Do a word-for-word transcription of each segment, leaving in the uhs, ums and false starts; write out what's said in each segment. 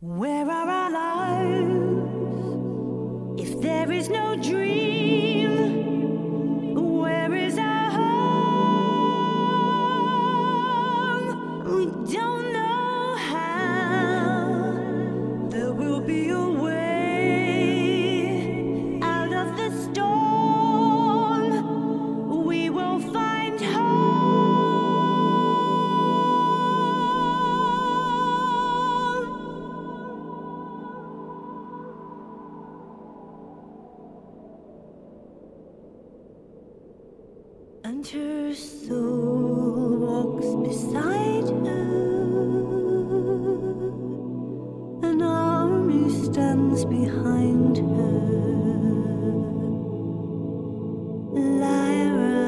Where are our lives if there is no dream? Where is our home? We don't know how. There will be a way out of the storm. We will find home. And her soul walks beside her. An army stands behind her. Lyra,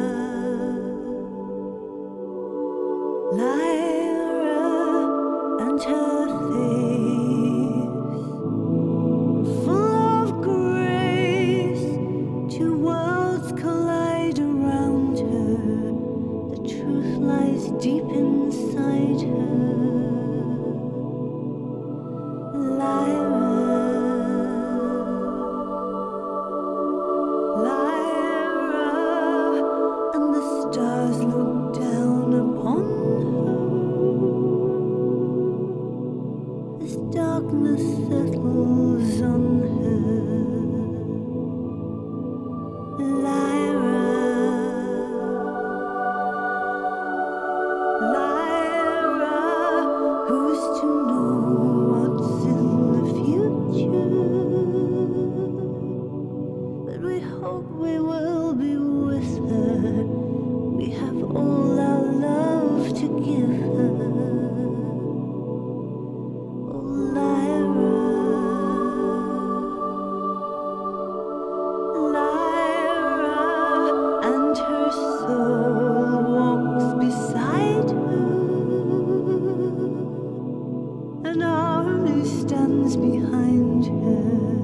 Lyra, and her face full of grace. Two worlds collide around her. The truth lies deep inside her. Lyra, Lyra, and the stars look down upon her as darkness settles on her. Lyra, Lyra, who's to know what's in the future? But we hope we will be with her. We have all our love to give her. Oh, Lyra, Lyra, and her soul walks beside her. An army stands behind her.